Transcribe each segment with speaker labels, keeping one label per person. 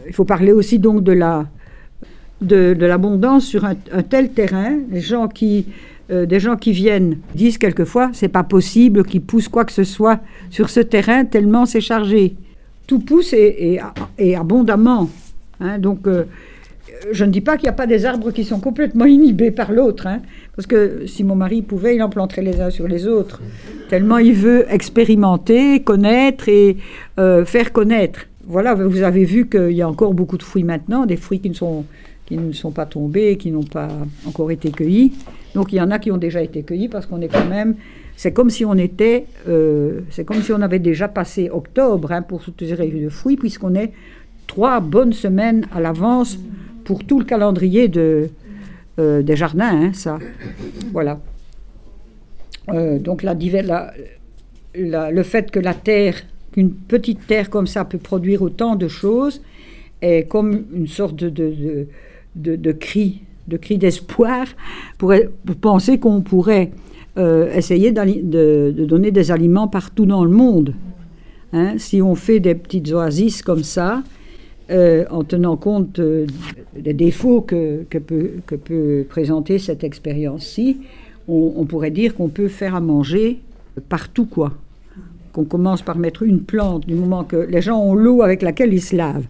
Speaker 1: il faut parler aussi donc de l'abondance sur un tel terrain. Des gens qui viennent disent quelquefois c'est pas possible qu'ils poussent quoi que ce soit sur ce terrain tellement c'est chargé. Tout pousse et abondamment. Hein, donc je ne dis pas qu'il n'y a pas des arbres qui sont complètement inhibés par l'autre, hein, parce que si mon mari pouvait, il en planterait les uns sur les autres, tellement il veut expérimenter, connaître et faire connaître. Voilà, vous avez vu qu'il y a encore beaucoup de fruits maintenant, des fruits qui ne sont pas tombés, qui n'ont pas encore été cueillis. Donc il y en a qui ont déjà été cueillis parce qu'on est quand même... C'est comme si on avait déjà passé octobre, hein, pour toutes les récoltes de fruits, puisqu'on est 3 bonnes semaines à l'avance pour tout le calendrier des jardins, hein, ça. Voilà. Donc le fait que la terre, qu'une petite terre comme ça peut produire autant de choses, est comme une sorte de cri d'espoir pour penser qu'on pourrait essayer de donner des aliments partout dans le monde. Hein, si on fait des petites oasis comme ça, en tenant compte des défauts que peut présenter cette expérience-ci, on pourrait dire qu'on peut faire à manger partout, quoi. Qu'on commence par mettre une plante, du moment que les gens ont l'eau avec laquelle ils se lavent.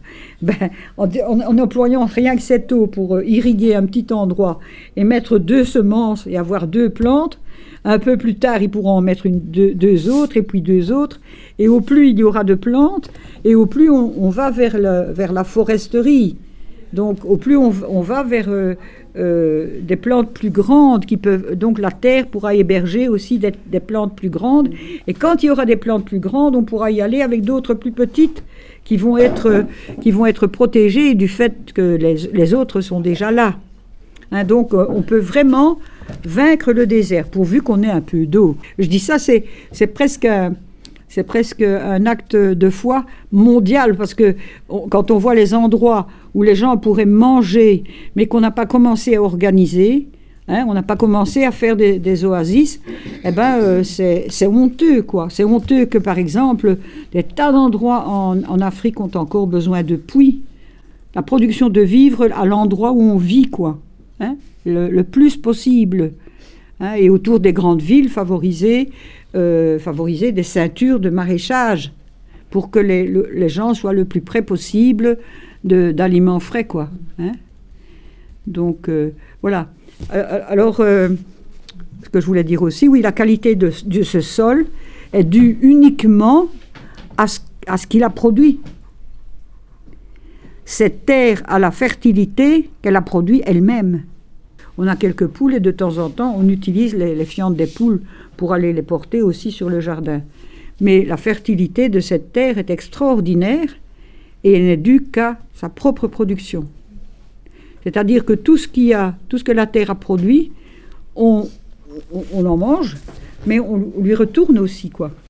Speaker 1: En employant rien que cette eau pour irriguer un petit endroit et mettre 2 semences et avoir 2 plantes, un peu plus tard, ils pourront en mettre deux autres, et puis 2 autres. Et au plus il y aura de plantes, et au plus on va vers la foresterie. Donc au plus on va vers des plantes plus grandes qui peuvent... Donc la terre pourra héberger aussi des plantes plus grandes. Et quand il y aura des plantes plus grandes, on pourra y aller avec d'autres plus petites qui vont être protégées du fait que les autres sont déjà là. Hein, donc on peut vraiment vaincre le désert, pourvu qu'on ait un peu d'eau. Je dis ça, c'est presque un acte de foi mondial, parce que quand on voit les endroits où les gens pourraient manger, mais qu'on n'a pas commencé à organiser, hein, on n'a pas commencé à faire des oasis, eh ben, c'est honteux, quoi. C'est honteux que, par exemple, des tas d'endroits en Afrique ont encore besoin de puits. La production de vivres à l'endroit où on vit, quoi. Hein, le plus possible, hein, et autour des grandes villes, favoriser des ceintures de maraîchage pour que les gens soient le plus près possible d'aliments frais, quoi. Hein. Donc voilà. Alors ce que je voulais dire aussi, oui, la qualité de ce sol est due uniquement à ce qu'il a produit. Cette terre a la fertilité qu'elle a produit elle-même. On a quelques poules et de temps en temps, on utilise les fientes des poules pour aller les porter aussi sur le jardin. Mais la fertilité de cette terre est extraordinaire et elle n'est due qu'à sa propre production. C'est-à-dire que tout ce que la terre a produit, on en mange, mais on lui retourne aussi, quoi.